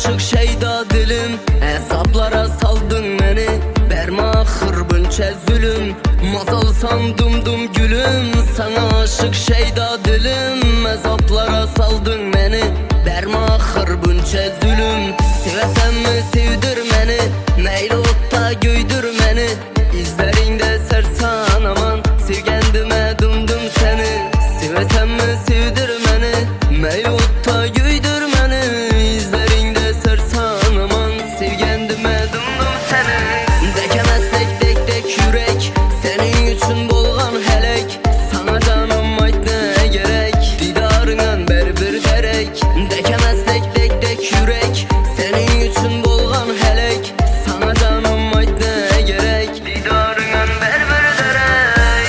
aşık şeyda dilim, hesaplara saldın beni. Berme ahır bunca zulüm, mazal sandım dum gülüm. Sana aşık şeyda dilim, hesaplara saldın beni. Berme ahır bunca zulüm. Sevesen mi sevdir beni, meyli otta göydür beni. İzlerinde sersan aman, sevgendime dumdum seni. Sevesen mi sevdir beni, meyli otta göydür beni. İzlerinde sersan aman, sevgendime dumdum seni. Dekemezsek dek dek yürek, senin için bolgan helek. Sana canım ait ne gerek, didarından bir derek. Dekemezsek dek dek yürek, senin için bolgan helek. Sana canım ait ne gerek, didarından bir derek.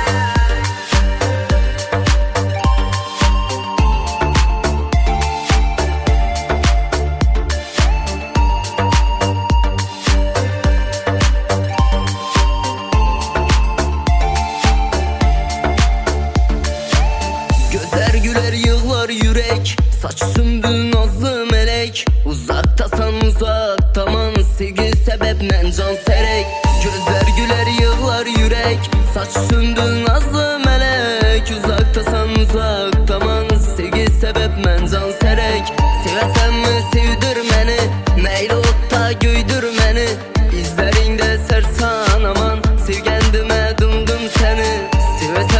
Gözler güler yığlar yürek, saç sümbül nazlı melek. Uzaktasan uzaktaman, sevgi sebepmen can serek. Gözler güler yığlar yürek, saç sümbül nazlı melek. Uzaktasan uzaktaman, sevgi sebepmen can serek. Sevesen mi sevdir beni, meyli otta göydür beni. İzlerinde sersan aman, sevgendime dumdum seni. Sevesen